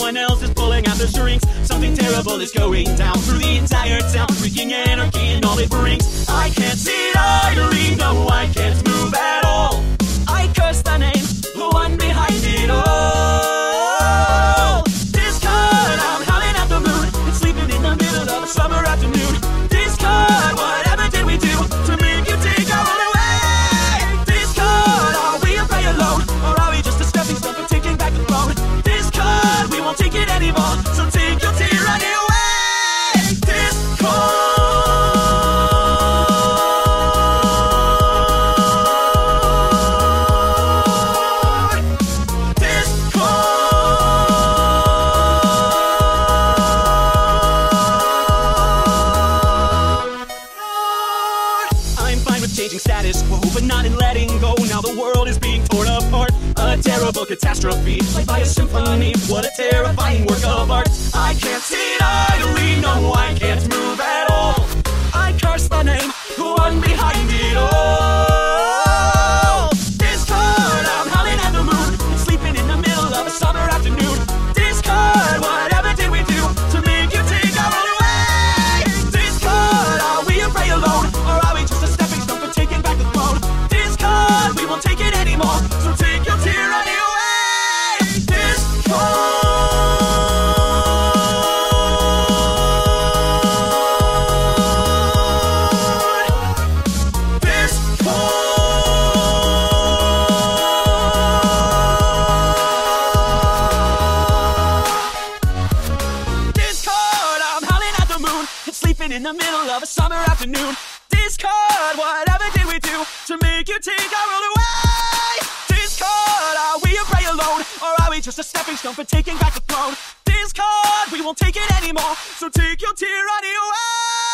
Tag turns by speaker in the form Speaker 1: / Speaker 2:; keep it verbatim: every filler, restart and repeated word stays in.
Speaker 1: Someone else is pulling out the strings. Something terrible is going down through the entire town, freaking anarchy and all it brings. I can't sit idly, no, I can't move at all. I curse the name, the one behind it all. Discord, I'm howling at the moon and sleeping in the middle of a summer afternoon. Discord, whatever did we do to make you take our all away? Discord, are we a prey alone, or are we just a stepping stone for taking back the throne? Discord, we won't take it anymore, so take your tyranny away. Discord. Changing status quo, but not in letting go. Now the world is being torn apart. A terrible catastrophe, played by a symphony. What a terrifying work of art. I can't sit idly, no, I can't move at all. I curse the name, the one behind it all. Discord, I'm howling at the moon, sleeping in the middle of a summer afternoon. Discord, whatever did we do to make you take our all away? Discord, are we a prey alone, or are we just a stepping stone for taking back the throne? Discord, we won't take it anymore, so take your tyranny away. Discord. Discord, I'm howling at the moon and sleeping in the middle of a summer afternoon. Discord, whatever did we do to make you take our all away? Discord, are we a prey alone, or are we just a stepping stone for taking back the throne? Discord, we won't take it anymore, so take your tyranny away.